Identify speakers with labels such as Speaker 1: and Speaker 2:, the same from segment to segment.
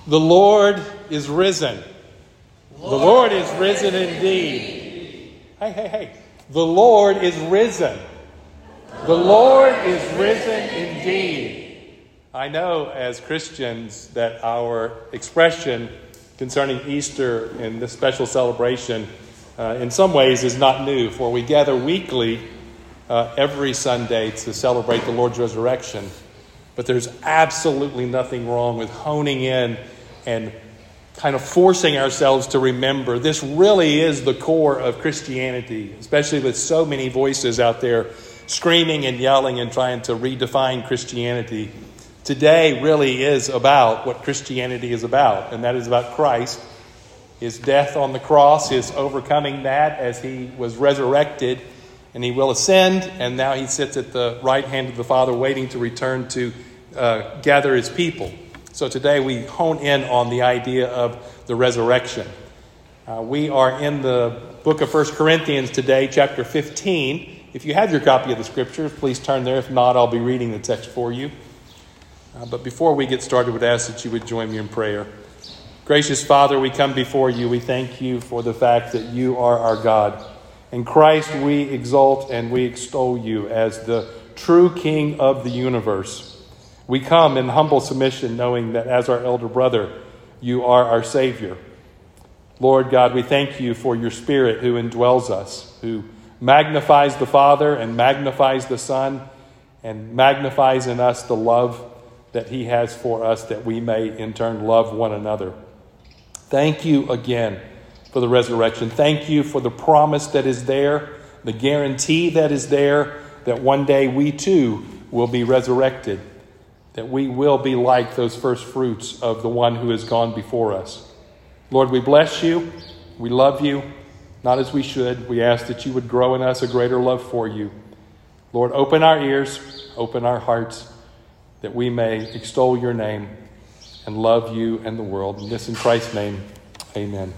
Speaker 1: The Lord is risen. The Lord is risen indeed. Hey. The Lord is risen. The Lord is risen indeed. I know as Christians that our expression concerning Easter and this special celebration in some ways is not new, for we gather weekly every Sunday to celebrate the Lord's resurrection. But there's absolutely nothing wrong with honing in and kind of forcing ourselves to remember this really is the core of Christianity, especially with so many voices out there screaming and yelling and trying to redefine Christianity. Today really is about what Christianity is about, and that is about Christ, his death on the cross, his overcoming that as he was resurrected, and he will ascend, and now he sits at the right hand of the Father waiting to return to gather his people. So today we hone in on the idea of the resurrection. We are in the book of 1 Corinthians today, chapter 15. If you have your copy of the scriptures, please turn there. If not, I'll be reading the text for you. But before we get started, I would ask that you would join me in prayer. Gracious Father, we come before you. We thank you for the fact that you are our God. In Christ we exalt and we extol you as the true King of the universe. We come in humble submission, knowing that as our elder brother, you are our Savior. Lord God, we thank you for your Spirit who indwells us, who magnifies the Father and magnifies the Son and magnifies in us the love that he has for us, that we may in turn love one another. Thank you again for the resurrection. Thank you for the promise that is there, the guarantee that is there, that one day we too will be resurrected, that we will be like those first fruits of the one who has gone before us. Lord, we bless you. We love you, not as we should. We ask that you would grow in us a greater love for you. Lord, open our ears, open our hearts, that we may extol your name and love you and the world. And this in Christ's name, amen.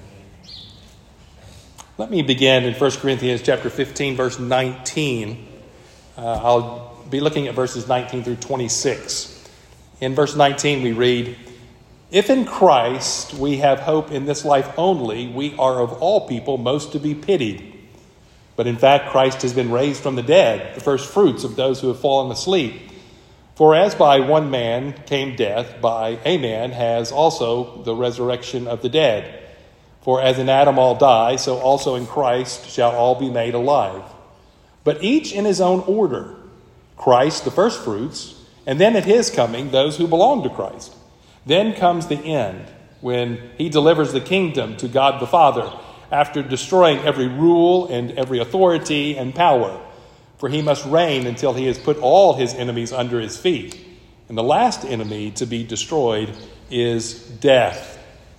Speaker 1: Let me begin in 1 Corinthians chapter 15, verse 19. I'll be looking at verses 19 through 26. In verse 19 we read, "If in Christ we have hope in this life only, we are of all people most to be pitied. But in fact Christ has been raised from the dead, the first fruits of those who have fallen asleep. For as by one man came death, by a man has also the resurrection of the dead. For as in Adam all die, so also in Christ shall all be made alive. But each in his own order, Christ the first fruits, and then at his coming, those who belong to Christ. Then comes the end, when he delivers the kingdom to God the Father, after destroying every rule and every authority and power. For he must reign until he has put all his enemies under his feet. And the last enemy to be destroyed is death."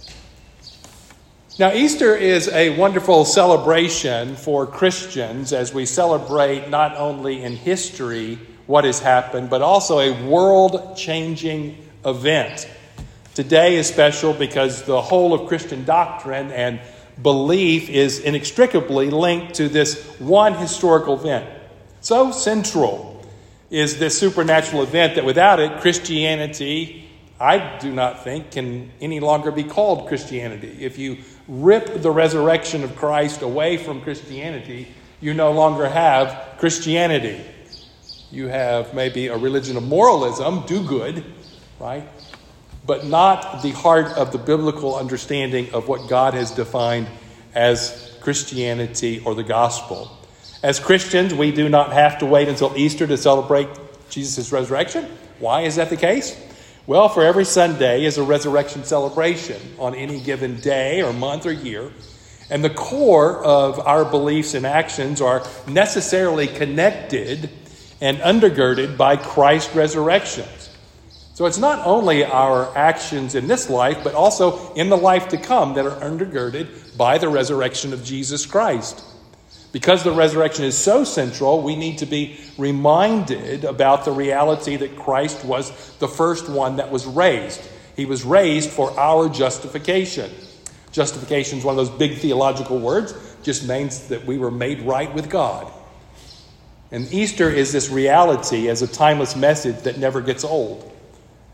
Speaker 1: Now, Easter is a wonderful celebration for Christians as we celebrate not only in history what has happened, but also a world-changing event. Today is special because the whole of Christian doctrine and belief is inextricably linked to this one historical event. So central is this supernatural event that without it, Christianity, I do not think, can any longer be called Christianity. If you rip the resurrection of Christ away from Christianity, you no longer have Christianity. You have maybe a religion of moralism, do good, right? But not the heart of the biblical understanding of what God has defined as Christianity or the gospel. As Christians, we do not have to wait until Easter to celebrate Jesus' resurrection. Why is that the case? Well, for every Sunday is a resurrection celebration on any given day or month or year. And the core of our beliefs and actions are necessarily connected and undergirded by Christ's resurrection. So it's not only our actions in this life, but also in the life to come that are undergirded by the resurrection of Jesus Christ. Because the resurrection is so central, we need to be reminded about the reality that Christ was the first one that was raised. He was raised for our justification. Justification is one of those big theological words. Just means that we were made right with God. And Easter is this reality as a timeless message that never gets old.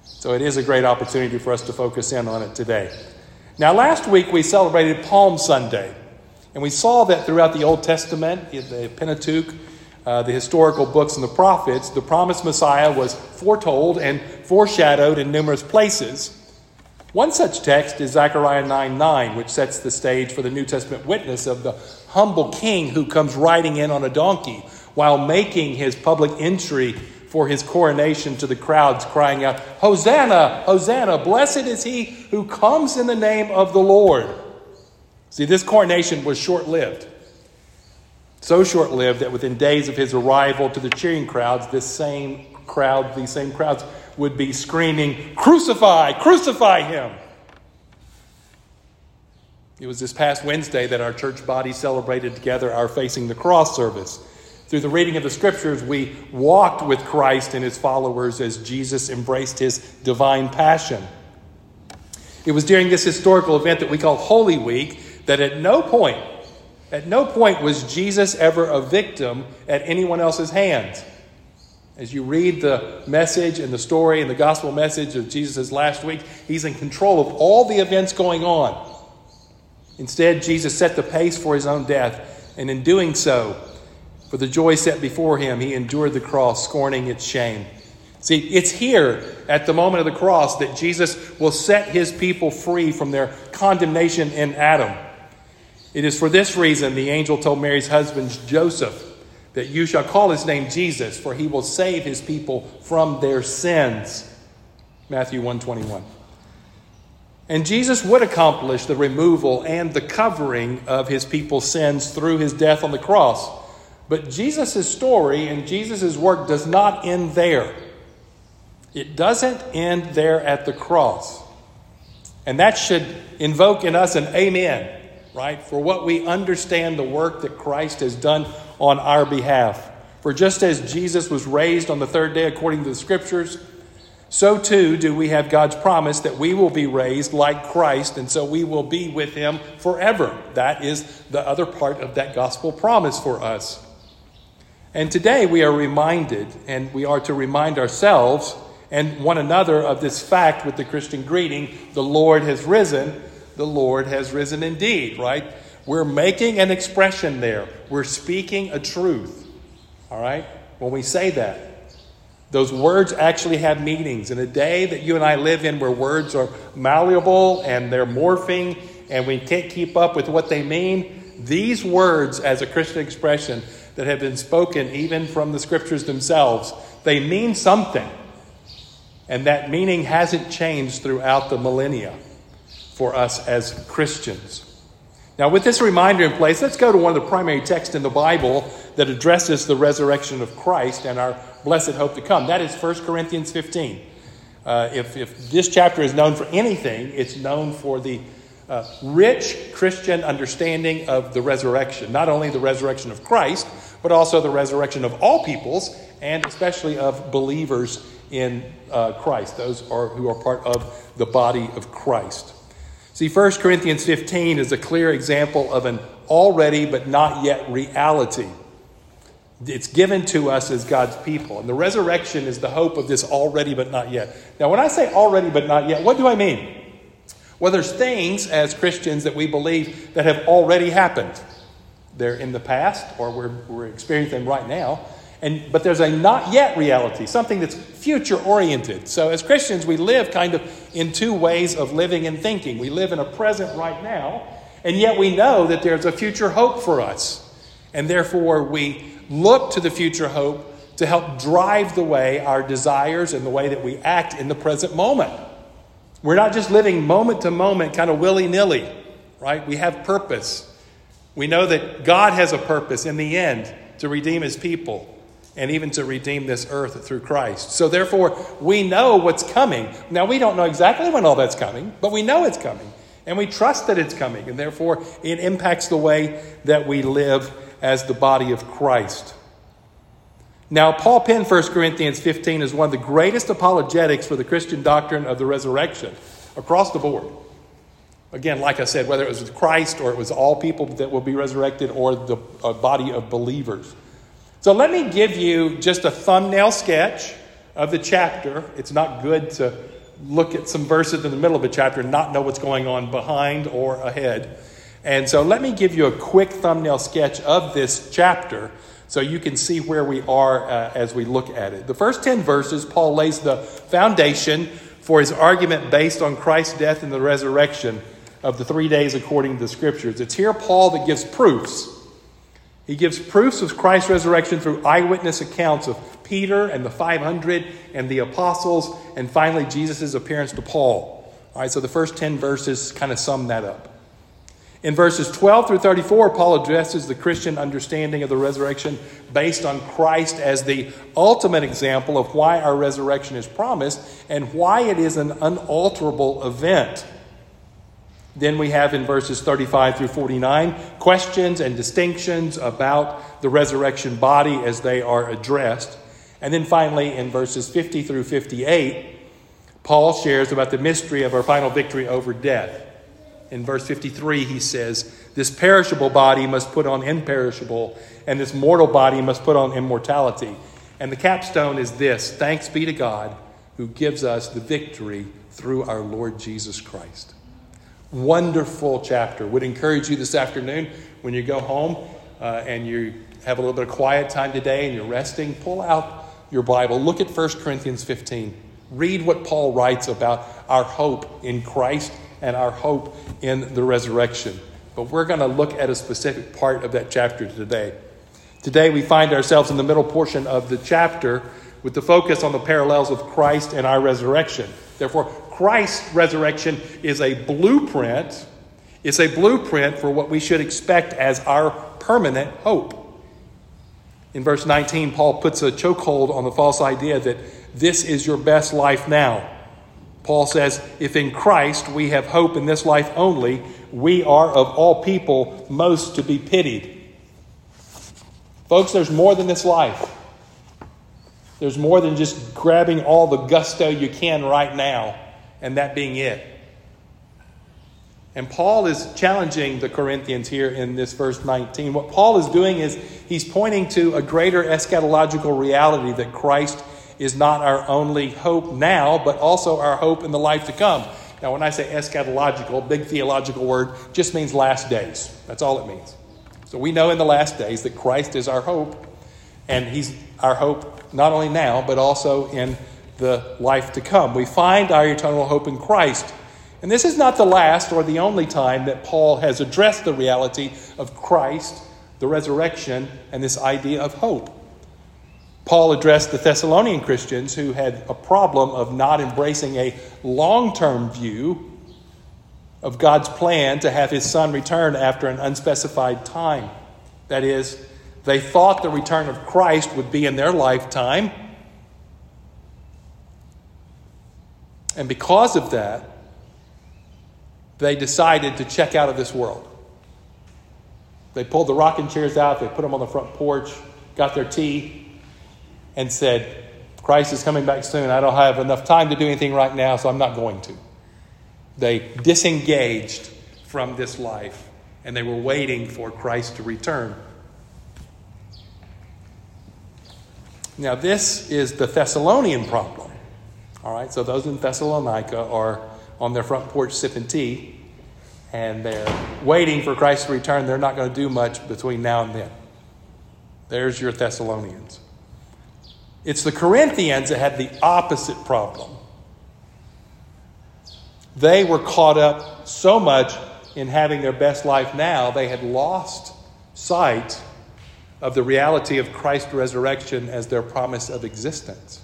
Speaker 1: So it is a great opportunity for us to focus in on it today. Now, last week we celebrated Palm Sunday, and we saw that throughout the Old Testament, the Pentateuch, the historical books and the prophets, the promised Messiah was foretold and foreshadowed in numerous places. One such text is Zechariah 9:9, which sets the stage for the New Testament witness of the humble king who comes riding in on a donkey while making his public entry for his coronation to the crowds, crying out, "Hosanna, Hosanna, blessed is he who comes in the name of the Lord." See, this coronation was short-lived. So short-lived that within days of his arrival to the cheering crowds, these same crowds would be screaming, "Crucify, crucify him." It was this past Wednesday that our church body celebrated together our Facing the Cross service. Through the reading of the scriptures, we walked with Christ and his followers as Jesus embraced his divine passion. It was during this historical event that we call Holy Week that at no point was Jesus ever a victim at anyone else's hands. As you read the message and the story and the gospel message of Jesus' last week, he's in control of all the events going on. Instead, Jesus set the pace for his own death, and in doing so, for the joy set before him, he endured the cross, scorning its shame. See, it's here at the moment of the cross that Jesus will set his people free from their condemnation in Adam. It is for this reason the angel told Mary's husband, Joseph, that you shall call his name Jesus, for he will save his people from their sins. Matthew 1:21. And Jesus would accomplish the removal and the covering of his people's sins through his death on the cross. But Jesus' story and Jesus' work does not end there. It doesn't end there at the cross. And that should invoke in us an amen, right? For what we understand the work that Christ has done on our behalf. For just as Jesus was raised on the third day according to the scriptures, so too do we have God's promise that we will be raised like Christ, and so we will be with him forever. That is the other part of that gospel promise for us. And today we are reminded, and we are to remind ourselves and one another of this fact with the Christian greeting, the Lord has risen, the Lord has risen indeed, right? We're making an expression there. We're speaking a truth, all right? When we say that, those words actually have meanings. In a day that you and I live in where words are malleable and they're morphing and we can't keep up with what they mean, these words as a Christian expression that have been spoken even from the scriptures themselves, they mean something. And that meaning hasn't changed throughout the millennia for us as Christians. Now, with this reminder in place, let's go to one of the primary texts in the Bible that addresses the resurrection of Christ and our blessed hope to come. That is 1 Corinthians 15. If this chapter is known for anything, it's known for the rich Christian understanding of the resurrection. Not only the resurrection of Christ, but also the resurrection of all peoples, and especially of believers in Christ, those who are part of the body of Christ. See, 1 Corinthians 15 is a clear example of an already but not yet reality. It's given to us as God's people. And the resurrection is the hope of this already but not yet. Now, when I say already but not yet, what do I mean? Well, there's things as Christians that we believe that have already happened. They're in the past, or we're experiencing them right now. But there's a not yet reality, something that's future oriented. So as Christians, we live kind of in two ways of living and thinking. We live in a present right now, and yet we know that there's a future hope for us. And therefore, we look to the future hope to help drive the way our desires and the way that we act in the present moment. We're not just living moment to moment, kind of willy-nilly, right? We have purpose. We know that God has a purpose in the end to redeem his people and even to redeem this earth through Christ. So therefore, we know what's coming. Now, we don't know exactly when all that's coming, but we know it's coming. And we trust that it's coming. And therefore, it impacts the way that we live as the body of Christ. Now, Paul penned 1 Corinthians 15 as one of the greatest apologetics for the Christian doctrine of the resurrection across the board. Again, like I said, whether it was with Christ or it was all people that will be resurrected or the body of believers. So let me give you just a thumbnail sketch of the chapter. It's not good to look at some verses in the middle of a chapter and not know what's going on behind or ahead. And so let me give you a quick thumbnail sketch of this chapter so you can see where we are as we look at it. The first 10 verses, Paul lays the foundation for his argument based on Christ's death and the resurrection of the 3 days according to the Scriptures. It's here Paul that gives proofs. He gives proofs of Christ's resurrection through eyewitness accounts of Peter and the 500 and the apostles, and finally Jesus' appearance to Paul. All right, so the first 10 verses kind of sum that up. In verses 12 through 34, Paul addresses the Christian understanding of the resurrection based on Christ as the ultimate example of why our resurrection is promised and why it is an unalterable event. Then we have in verses 35 through 49 questions and distinctions about the resurrection body as they are addressed. And then finally in verses 50 through 58, Paul shares about the mystery of our final victory over death. In verse 53, he says, "This perishable body must put on imperishable, and this mortal body must put on immortality." And the capstone is this: thanks be to God who gives us the victory through our Lord Jesus Christ. Wonderful chapter. Would encourage you this afternoon when you go home and you have a little bit of quiet time today and you're resting, pull out your Bible. Look at 1 Corinthians 15. Read what Paul writes about our hope in Christ and our hope in the resurrection. But we're going to look at a specific part of that chapter today. Today we find ourselves in the middle portion of the chapter with the focus on the parallels of Christ and our resurrection. Therefore, Christ's resurrection is a blueprint. It's a blueprint for what we should expect as our permanent hope. In verse 19, Paul puts a chokehold on the false idea that this is your best life now. Paul says, if in Christ we have hope in this life only, we are of all people most to be pitied. Folks, there's more than this life. There's more than just grabbing all the gusto you can right now and that being it. And Paul is challenging the Corinthians here in this verse 19. What Paul is doing is he's pointing to a greater eschatological reality that Christ is not our only hope now, but also our hope in the life to come. Now, when I say eschatological, big theological word, just means last days. That's all it means. So we know in the last days that Christ is our hope, and he's our hope not only now, but also in the life to come. We find our eternal hope in Christ. And this is not the last or the only time that Paul has addressed the reality of Christ, the resurrection, and this idea of hope. Paul addressed the Thessalonian Christians who had a problem of not embracing a long-term view of God's plan to have his Son return after an unspecified time. That is, they thought the return of Christ would be in their lifetime. And because of that, they decided to check out of this world. They pulled the rocking chairs out, they put them on the front porch, got their tea, and said, Christ is coming back soon. I don't have enough time to do anything right now, so I'm not going to. They disengaged from this life, and they were waiting for Christ to return. Now, this is the Thessalonian problem. All right, so those in Thessalonica are on their front porch sipping tea, and they're waiting for Christ to return. They're not going to do much between now and then. There's your Thessalonians. It's the Corinthians that had the opposite problem. They were caught up so much in having their best life now, they had lost sight of the reality of Christ's resurrection as their promise of existence.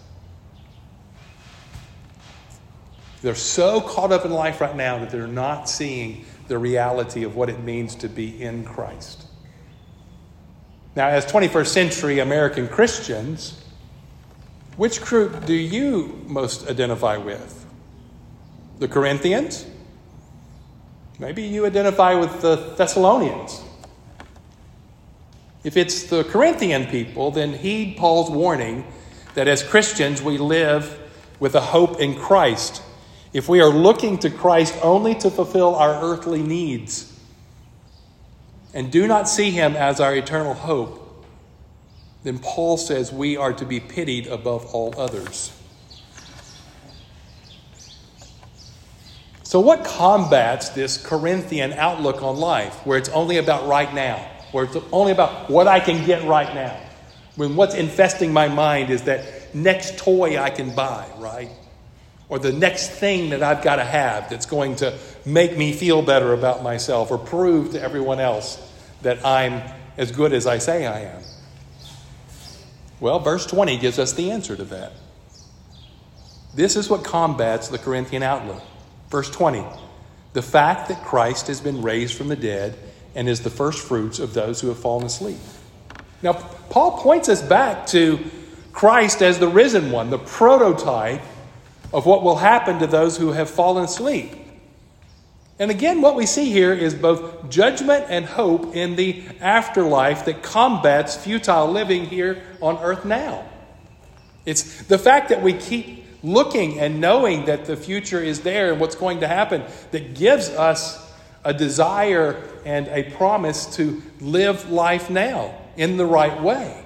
Speaker 1: They're so caught up in life right now that they're not seeing the reality of what it means to be in Christ. Now, as 21st century American Christians, which group do you most identify with? The Corinthians? Maybe you identify with the Thessalonians. If it's the Corinthian people, then heed Paul's warning that as Christians we live with a hope in Christ. If we are looking to Christ only to fulfill our earthly needs and do not see him as our eternal hope, then Paul says we are to be pitied above all others. So what combats this Corinthian outlook on life, where it's only about right now, where it's only about what I can get right now, when what's infesting my mind is that next toy I can buy, right? Or the next thing that I've got to have that's going to make me feel better about myself or prove to everyone else that I'm as good as I say I am. Well, verse 20 gives us the answer to that. This is what combats the Corinthian outlook. Verse 20, the fact that Christ has been raised from the dead and is the first fruits of those who have fallen asleep. Now, Paul points us back to Christ as the risen one, the prototype of what will happen to those who have fallen asleep. And again, what we see here is both judgment and hope in the afterlife that combats futile living here on earth now. It's the fact that we keep looking and knowing that the future is there and what's going to happen that gives us a desire and a promise to live life now in the right way.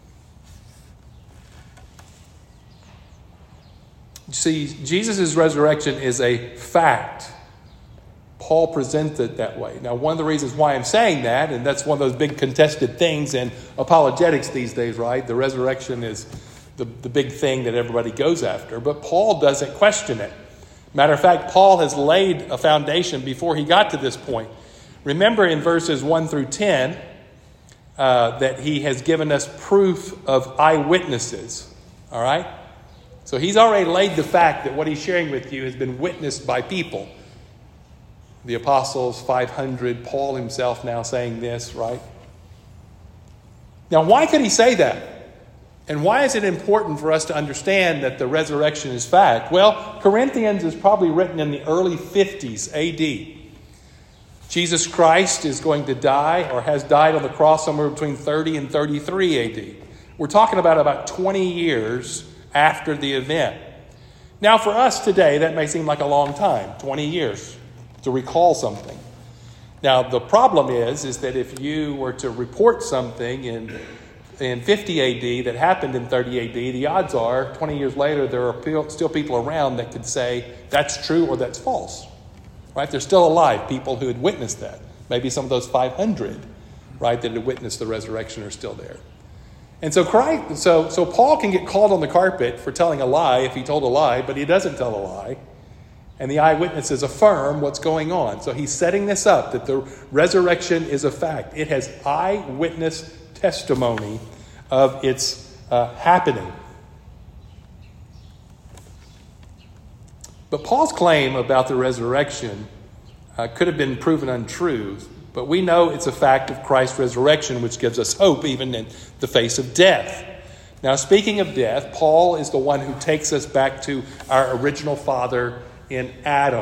Speaker 1: See, Jesus' resurrection is a fact. Paul presents it that way. Now, one of the reasons why I'm saying that, and that's one of those big contested things in apologetics these days, right? The resurrection is the big thing that everybody goes after. But Paul doesn't question it. Matter of fact, Paul has laid a foundation before he got to this point. Remember in verses 1 through 10 that he has given us proof of eyewitnesses. All right? So he's already laid the fact that what he's sharing with you has been witnessed by people. The apostles, 500, Paul himself now saying this, right? Now, why could he say that? And why is it important for us to understand that the resurrection is fact? Well, Corinthians is probably written in the early 50s AD. Jesus Christ is going to die or has died on the cross somewhere between 30 and 33 AD. We're talking about 20 years after the event. Now, for us today, that may seem like a long time, 20 years, to recall something. Now, the problem is that if you were to report something in 50 AD that happened in 30 AD, the odds are 20 years later there are still people around that could say that's true or that's false. Right? They're still alive, people who had witnessed that. Maybe some of those 500, right, that had witnessed the resurrection are still there. And so Paul can get called on the carpet for telling a lie if he told a lie, but he doesn't tell a lie. And the eyewitnesses affirm what's going on. So he's setting this up, that the resurrection is a fact. It has eyewitness testimony of its happening. But Paul's claim about the resurrection could have been proven untrue, but we know it's a fact of Christ's resurrection, which gives us hope even in the face of death. Now, speaking of death, Paul is the one who takes us back to our original father in Adam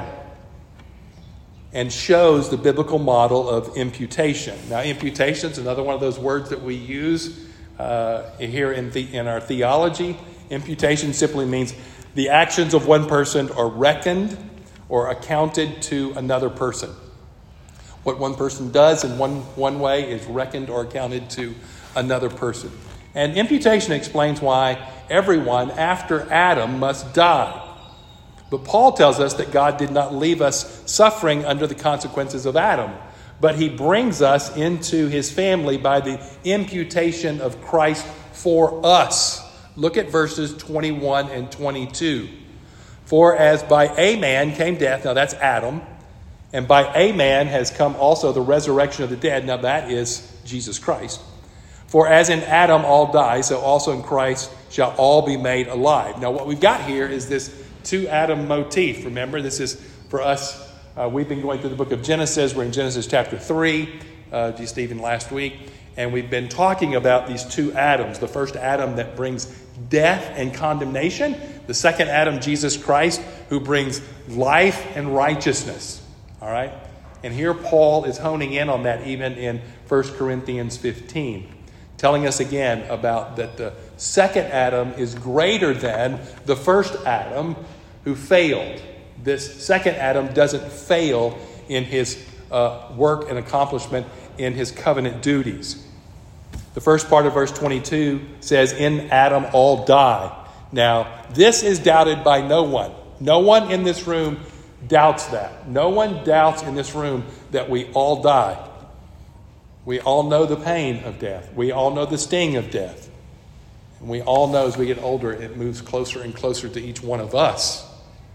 Speaker 1: and shows the biblical model of imputation. Now, imputation is another one of those words that we use here in our theology. Imputation simply means the actions of one person are reckoned or accounted to another person. What one person does in one way is reckoned or accounted to another person. And imputation explains why everyone after Adam must die. But Paul tells us that God did not leave us suffering under the consequences of Adam, but he brings us into his family by the imputation of Christ for us. Look at verses 21 and 22. For as by a man came death, now that's Adam, and by a man has come also the resurrection of the dead, now that is Jesus Christ. For as in Adam all die, so also in Christ shall all be made alive. Now what we've got here is this two Adam motif. Remember, this is for us, we've been going through the book of Genesis. We're in Genesis chapter 3, just even last week. And we've been talking about these two Adams. The first Adam that brings death and condemnation. The second Adam, Jesus Christ, who brings life and righteousness. All right? And here Paul is honing in on that even in 1 Corinthians 15. Telling us again about that the second Adam is greater than the first Adam who failed. This second Adam doesn't fail in his work and accomplishment in his covenant duties. The first part of verse 22 says, in Adam all die. Now, this is doubted by no one. No one in this room doubts that. No one doubts in this room that we all die. We all know the pain of death. We all know the sting of death. And we all know as we get older, it moves closer and closer to each one of us.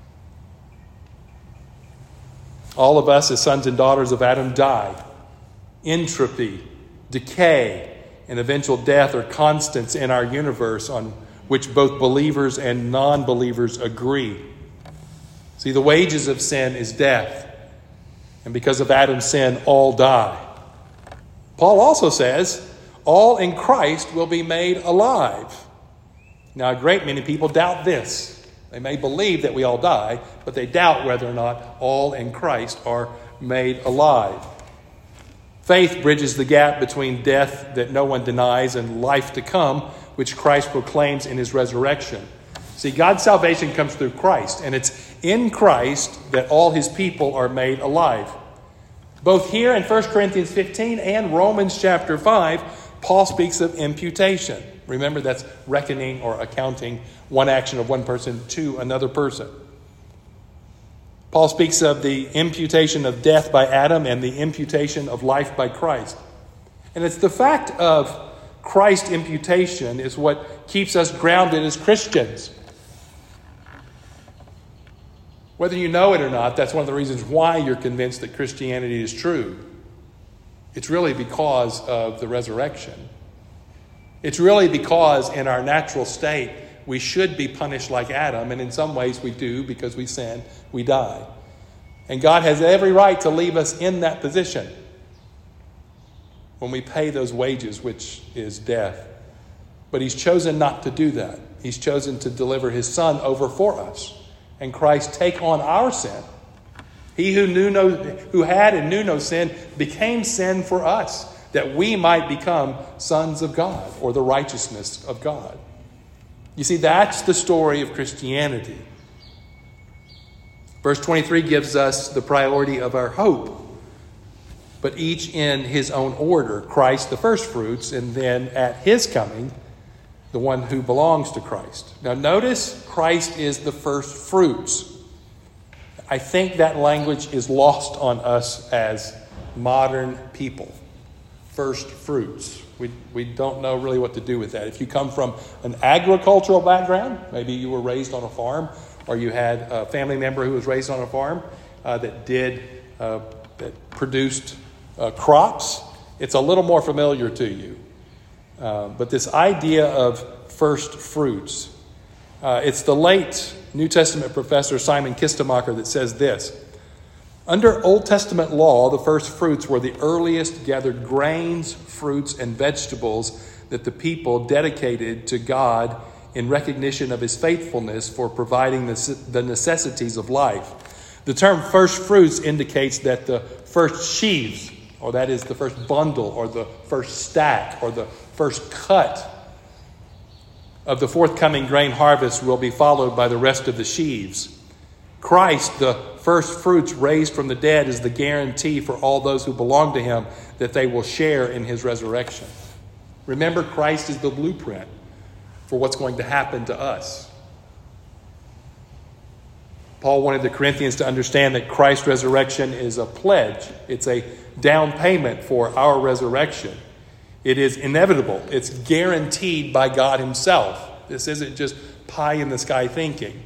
Speaker 1: All of us as sons and daughters of Adam die. Entropy, decay, and eventual death are constants in our universe on which both believers and non-believers agree. See, the wages of sin is death. And because of Adam's sin, all die. Paul also says, all in Christ will be made alive. Now, a great many people doubt this. They may believe that we all die, but they doubt whether or not all in Christ are made alive. Faith bridges the gap between death that no one denies and life to come, which Christ proclaims in his resurrection. See, God's salvation comes through Christ, and it's in Christ that all his people are made alive. Both here in 1 Corinthians 15 and Romans chapter 5, Paul speaks of imputation. Remember, that's reckoning or accounting one action of one person to another person. Paul speaks of the imputation of death by Adam and the imputation of life by Christ. And it's the fact of Christ's imputation is what keeps us grounded as Christians. Whether you know it or not, that's one of the reasons why you're convinced that Christianity is true. It's really because of the resurrection. It's really because in our natural state, we should be punished like Adam, and in some ways we do because we sin, we die. And God has every right to leave us in that position when we pay those wages, which is death. But he's chosen not to do that. He's chosen to deliver his Son over for us, and Christ take on our sin. He who had and knew no sin became sin for us, that we might become sons of God, or the righteousness of God. You see, that's the story of Christianity. Verse 23 gives us the priority of our hope, but each in his own order. Christ the first fruits, and then at his coming, the one who belongs to Christ. Now notice, Christ is the first fruits. I think that language is lost on us as modern people. First fruits. We don't know really what to do with that. If you come from an agricultural background, maybe you were raised on a farm, or you had a family member who was raised on a farm that produced crops, it's a little more familiar to you. But this idea of first fruits, it's the late New Testament professor Simon Kistemacher that says this: under Old Testament law, the first fruits were the earliest gathered grains, fruits, and vegetables that the people dedicated to God in recognition of his faithfulness for providing the necessities of life. The term first fruits indicates that the first sheaves, or that is the first bundle, or the first stack, or the first cut of the forthcoming grain harvest will be followed by the rest of the sheaves. Christ, the first fruits raised from the dead, is the guarantee for all those who belong to him that they will share in his resurrection. Remember, Christ is the blueprint for what's going to happen to us. Paul wanted the Corinthians to understand that Christ's resurrection is a pledge. It's a down payment for our resurrection. It is inevitable. It's guaranteed by God himself. This isn't just pie in the sky thinking.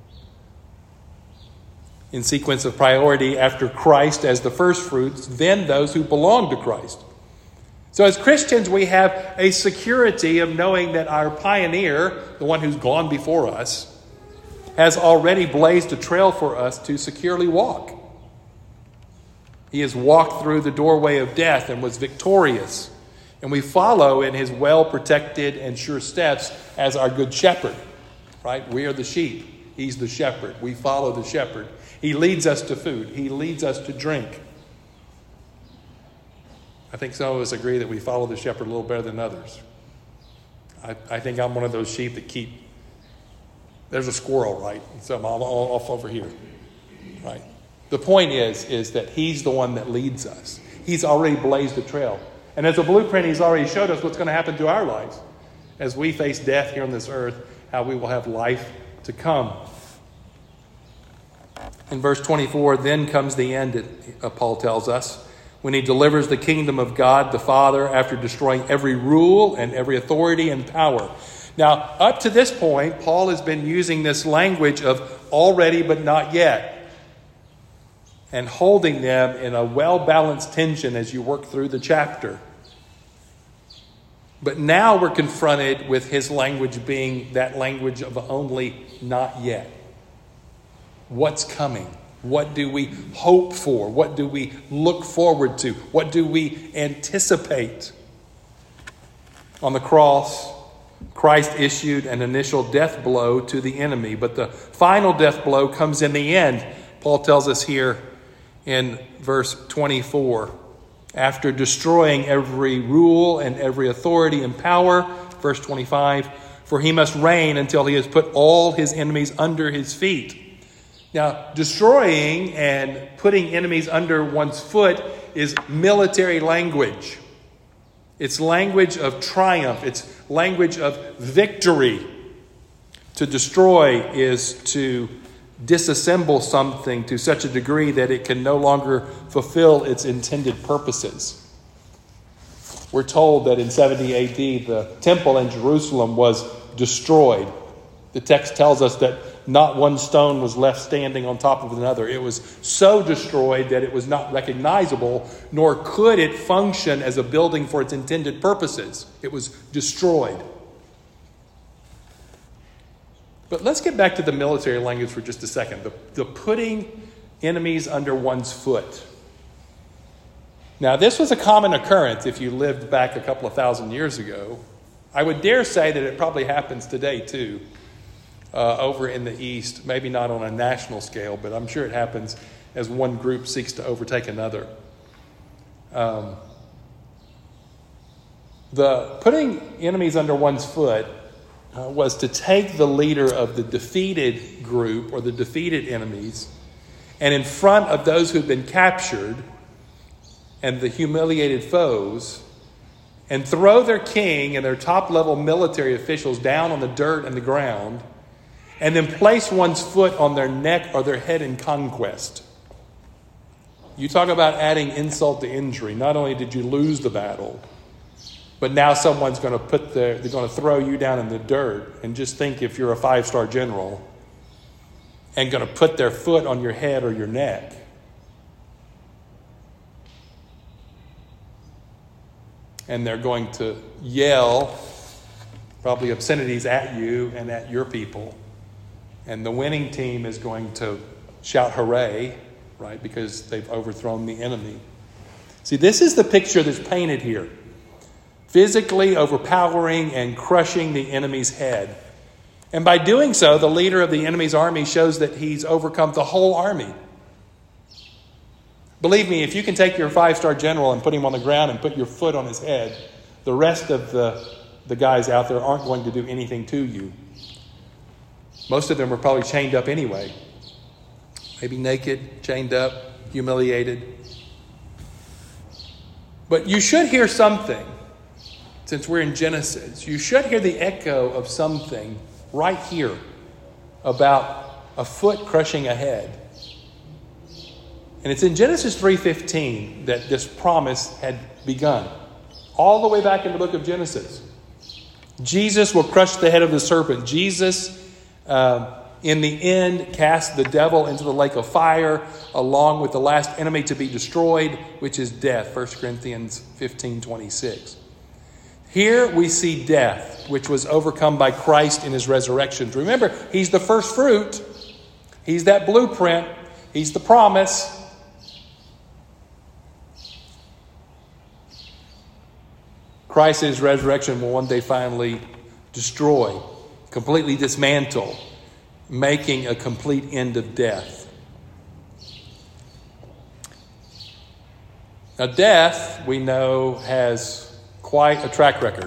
Speaker 1: In sequence of priority, after Christ as the first fruits, then those who belong to Christ. So as Christians, we have a security of knowing that our pioneer, the one who's gone before us, has already blazed a trail for us to securely walk. He has walked through the doorway of death and was victorious. And we follow in his well-protected and sure steps as our good shepherd. Right? We are the sheep. He's the shepherd. We follow the shepherd. He leads us to food. He leads us to drink. I think some of us agree that we follow the shepherd a little better than others. I think I'm one of those sheep that there's a squirrel, right? So I'm off over here, right? The point is that he's the one that leads us. He's already blazed a trail. And as a blueprint, he's already showed us what's going to happen to our lives. As we face death here on this earth, how we will have life to come. In verse 24, then comes the end, Paul tells us, when he delivers the kingdom of God the Father after destroying every rule and every authority and power. Now, up to this point, Paul has been using this language of already but not yet, and holding them in a well-balanced tension as you work through the chapter. But now we're confronted with his language being that language of only not yet. What's coming? What do we hope for? What do we look forward to? What do we anticipate? On the cross, Christ issued an initial death blow to the enemy, but the final death blow comes in the end. Paul tells us here in verse 24, after destroying every rule and every authority and power, verse 25, for he must reign until he has put all his enemies under his feet. Now, destroying and putting enemies under one's foot is military language. It's language of triumph. It's language of victory. To destroy is to disassemble something to such a degree that it can no longer fulfill its intended purposes. We're told that in 70 AD, the temple in Jerusalem was destroyed. The text tells us that not one stone was left standing on top of another. It was so destroyed that it was not recognizable, nor could it function as a building for its intended purposes. It was destroyed. But let's get back to the military language for just a second. The putting enemies under one's foot. Now, this was a common occurrence if you lived back a couple of thousand years ago. I would dare say that it probably happens today too. Over in the East, maybe not on a national scale, but I'm sure it happens as one group seeks to overtake another. The putting enemies under one's foot was to take the leader of the defeated group or the defeated enemies, and in front of those who've been captured and the humiliated foes, and throw their king and their top-level military officials down on the dirt and the ground, and then place one's foot on their neck or their head in conquest. You talk about adding insult to injury. Not only did you lose the battle, but now someone's going to they're going to throw you down in the dirt. And just think if you're a 5-star general and going to put their foot on your head or your neck. And they're going to yell probably obscenities at you and at your people. And the winning team is going to shout hooray, right, because they've overthrown the enemy. See, this is the picture that's painted here. Physically overpowering and crushing the enemy's head. And by doing so, the leader of the enemy's army shows that he's overcome the whole army. Believe me, if you can take your 5-star general and put him on the ground and put your foot on his head, the rest of the guys out there aren't going to do anything to you. Most of them were probably chained up anyway. Maybe naked, chained up, humiliated. But you should hear something, since we're in Genesis. You should hear the echo of something right here about a foot crushing a head. And it's in Genesis 3:15 that this promise had begun. All the way back in the book of Genesis. Jesus will crush the head of the serpent. Jesus, in the end, cast the devil into the lake of fire along with the last enemy to be destroyed, which is death. 1 Corinthians 15:26. Here we see death, which was overcome by Christ in his resurrection. Remember, he's the first fruit. He's that blueprint. He's the promise. Christ in his resurrection will one day finally destroy, completely dismantle, making a complete end of death. Now, death, we know, has quite a track record.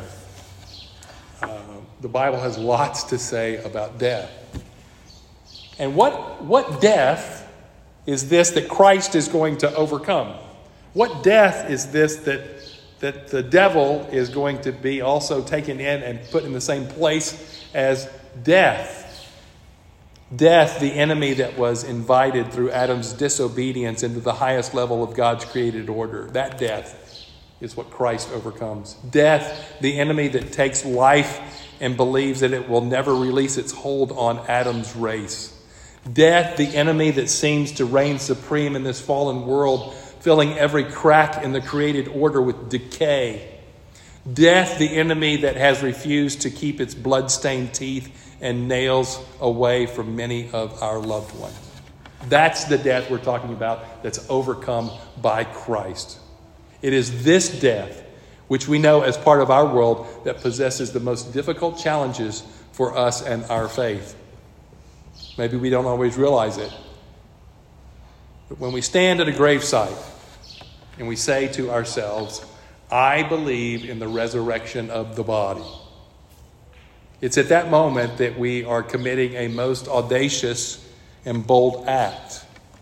Speaker 1: The Bible has lots to say about death. And what death is this that Christ is going to overcome? What death is this that the devil is going to be also taken in and put in the same place as death? Death, the enemy that was invited through Adam's disobedience into the highest level of God's created order, that death is what Christ overcomes. Death, the enemy that takes life and believes that it will never release its hold on Adam's race. Death, the enemy that seems to reign supreme in this fallen world, filling every crack in the created order with decay. Death, the enemy that has refused to keep its blood-stained teeth and nails away from many of our loved ones. That's the death we're talking about that's overcome by Christ. It is this death, which we know as part of our world, that possesses the most difficult challenges for us and our faith. Maybe we don't always realize it. But when we stand at a gravesite and we say to ourselves, I believe in the resurrection of the body, it's at that moment that we are committing a most audacious and bold act.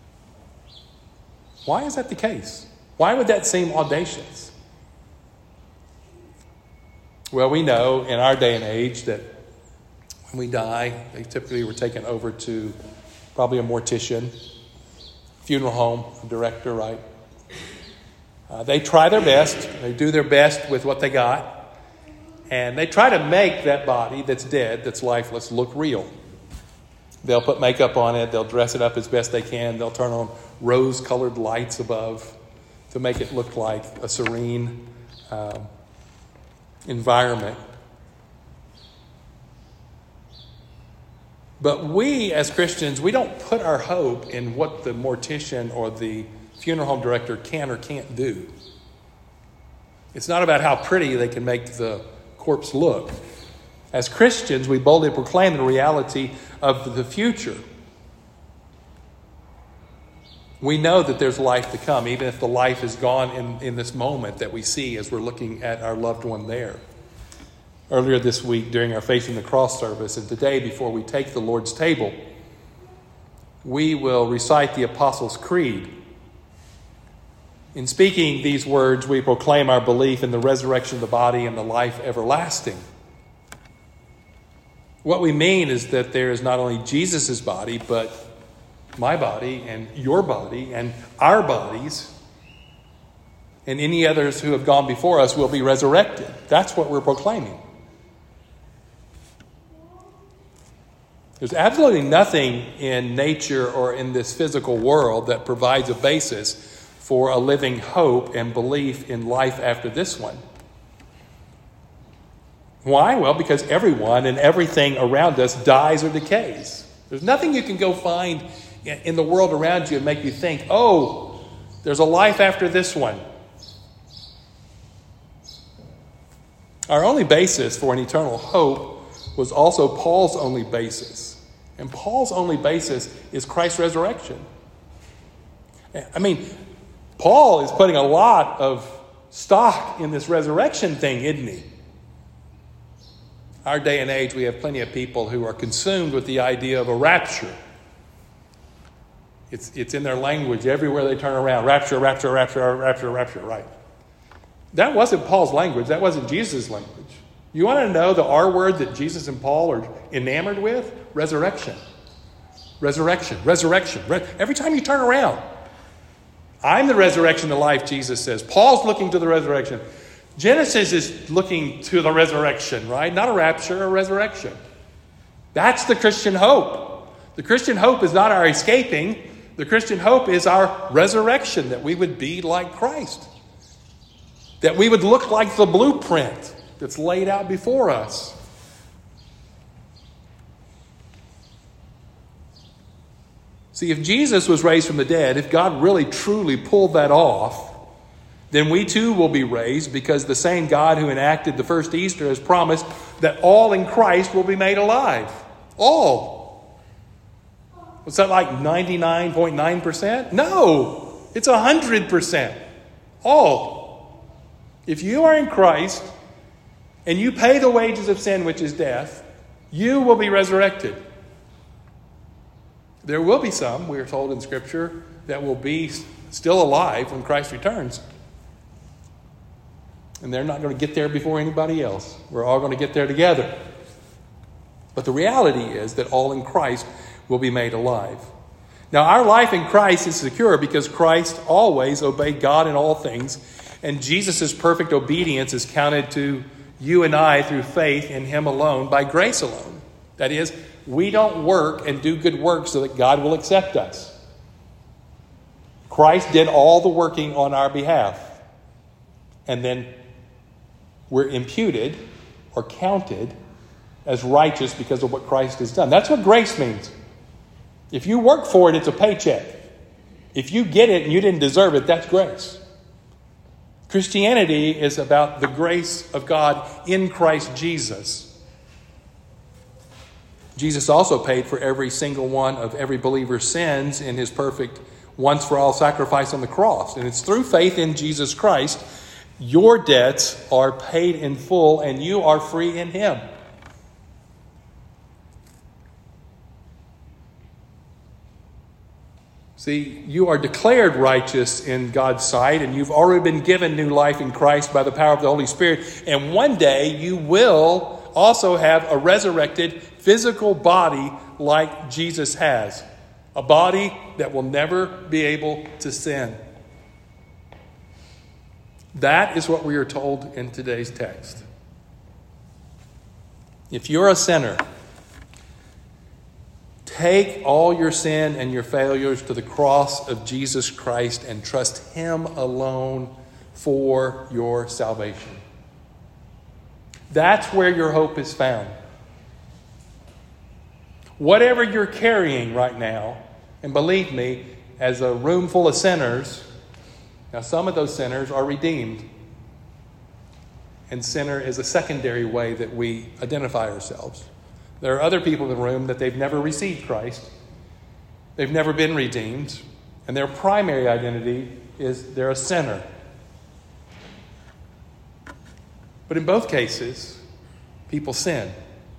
Speaker 1: Why is that the case? Why would that seem audacious? Well, we know in our day and age that when we die, they typically were taken over to probably a mortician, funeral home, a director, right? They try their best. They do their best with what they got. And they try to make that body that's dead, that's lifeless, look real. They'll put makeup on it. They'll dress it up as best they can. They'll turn on rose-colored lights above to make it look like a serene environment. But we, as Christians, we don't put our hope in what the mortician or the funeral home director can or can't do. It's not about how pretty they can make the corpse look. As Christians, we boldly proclaim the reality of the future. We know that there's life to come, even if the life is gone in this moment that we see as we're looking at our loved one there. Earlier this week during our Facing the Cross service, and today before we take the Lord's table, we will recite the Apostles' Creed. In speaking these words, we proclaim our belief in the resurrection of the body and the life everlasting. What we mean is that there is not only Jesus' body, but my body and your body and our bodies and any others who have gone before us will be resurrected. That's what we're proclaiming. There's absolutely nothing in nature or in this physical world that provides a basis for a living hope and belief in life after this one. Why? Well, because everyone and everything around us dies or decays. There's nothing you can go find in the world around you and make you think, oh, there's a life after this one. Our only basis for an eternal hope was also Paul's only basis. And Paul's only basis is Christ's resurrection. I mean, Paul is putting a lot of stock in this resurrection thing, isn't he? Our day and age, we have plenty of people who are consumed with the idea of a rapture. It's in their language everywhere they turn around. Rapture, rapture, rapture, rapture, rapture, right? That wasn't Paul's language. That wasn't Jesus' language. You want to know the R word that Jesus and Paul are enamored with? Resurrection. Resurrection. Resurrection. Every time you turn around, I'm the resurrection of life, Jesus says. Paul's looking to the resurrection. Genesis is looking to the resurrection, right? Not a rapture, a resurrection. That's the Christian hope. The Christian hope is not our escaping. The Christian hope is our resurrection, that we would be like Christ. That we would look like the blueprint that's laid out before us. See, if Jesus was raised from the dead, if God really truly pulled that off, then we too will be raised, because the same God who enacted the first Easter has promised that all in Christ will be made alive. All. Was that like 99.9%? No, it's 100%. All. If you are in Christ and you pay the wages of sin, which is death, you will be resurrected. There will be some, we are told in Scripture, that will be still alive when Christ returns. And they're not going to get there before anybody else. We're all going to get there together. But the reality is that all in Christ will be made alive. Now, our life in Christ is secure because Christ always obeyed God in all things, and Jesus' perfect obedience is counted to you and I through faith in him alone, by grace alone. That is, we don't work and do good works so that God will accept us. Christ did all the working on our behalf. And then we're imputed or counted as righteous because of what Christ has done. That's what grace means. If you work for it, it's a paycheck. If you get it and you didn't deserve it, that's grace. Christianity is about the grace of God in Christ Jesus. Jesus also paid for every single one of every believer's sins in his perfect once-for-all sacrifice on the cross. And it's through faith in Jesus Christ, your debts are paid in full and you are free in him. See, you are declared righteous in God's sight, and you've already been given new life in Christ by the power of the Holy Spirit. And one day you will also have a resurrected physical body like Jesus has. A body that will never be able to sin. That is what we are told in today's text. If you're a sinner, take all your sin and your failures to the cross of Jesus Christ and trust him alone for your salvation. That's where your hope is found. Whatever you're carrying right now, and believe me, as a room full of sinners, now some of those sinners are redeemed. And sinner is a secondary way that we identify ourselves. There are other people in the room that they've never received Christ. They've never been redeemed. And their primary identity is they're a sinner. But in both cases, people sin.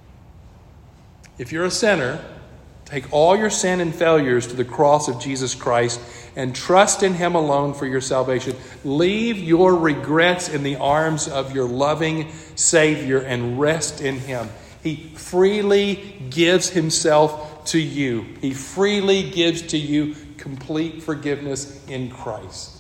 Speaker 1: If you're a sinner, take all your sin and failures to the cross of Jesus Christ and trust in him alone for your salvation. Leave your regrets in the arms of your loving Savior and rest in him. He freely gives himself to you. He freely gives to you complete forgiveness in Christ.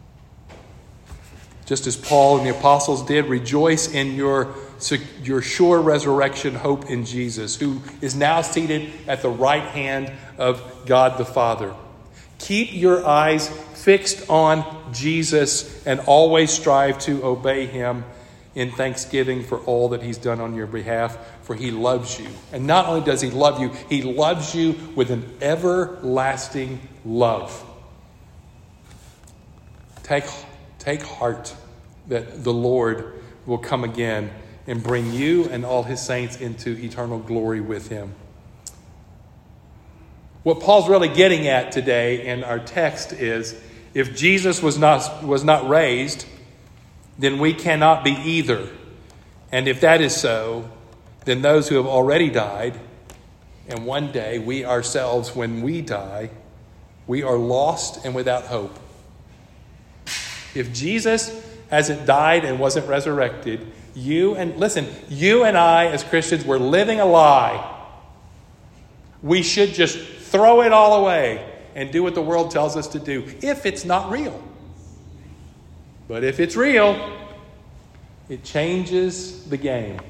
Speaker 1: Just as Paul and the apostles did, rejoice in your sure resurrection hope in Jesus, who is now seated at the right hand of God the Father. Keep your eyes fixed on Jesus and always strive to obey him in thanksgiving for all that he's done on your behalf, for he loves you. And not only does he love you, he loves you with an everlasting love. Take heart that the Lord will come again and bring you and all his saints into eternal glory with him. What Paul's really getting at today in our text is, if Jesus was not raised, then we cannot be either. And if that is so, then those who have already died, and one day we ourselves, when we die, we are lost and without hope. If Jesus hasn't died and wasn't resurrected, you and I as Christians, we're living a lie. We should just throw it all away and do what the world tells us to do, if it's not real. But if it's real, it changes the game.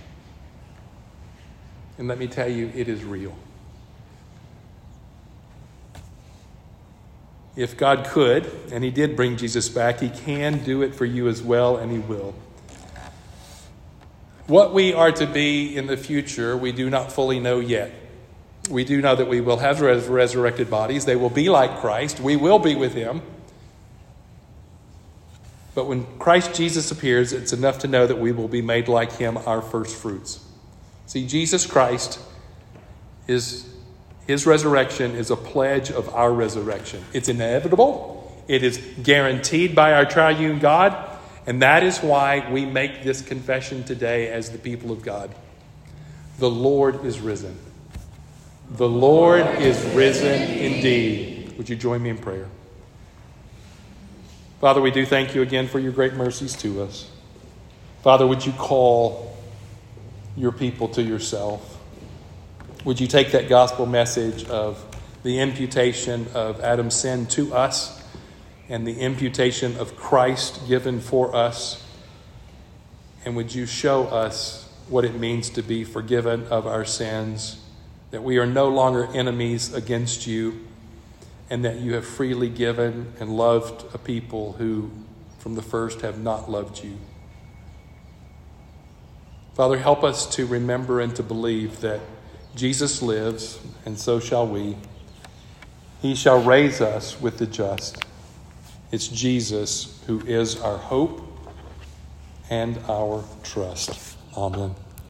Speaker 1: And let me tell you, it is real. If God could, and he did bring Jesus back, he can do it for you as well, and he will. What we are to be in the future, we do not fully know yet. We do know that we will have resurrected bodies. They will be like Christ. We will be with him. But when Christ Jesus appears, it's enough to know that we will be made like him, our first fruits. See, Jesus Christ, his resurrection is a pledge of our resurrection. It's inevitable. It is guaranteed by our triune God. And that is why we make this confession today as the people of God. The Lord is risen. The Lord is risen indeed. Would you join me in prayer? Father, we do thank you again for your great mercies to us. Father, would you call your people to yourself? would you take that gospel message of the imputation of Adam's sin to us and the imputation of Christ given for us, and would you show us what it means to be forgiven of our sins, that we are no longer enemies against you, and that you have freely given and loved a people who from the first have not loved you. Father, help us to remember and to believe that Jesus lives, and so shall we. He shall raise us with the just. It's Jesus who is our hope and our trust. Amen.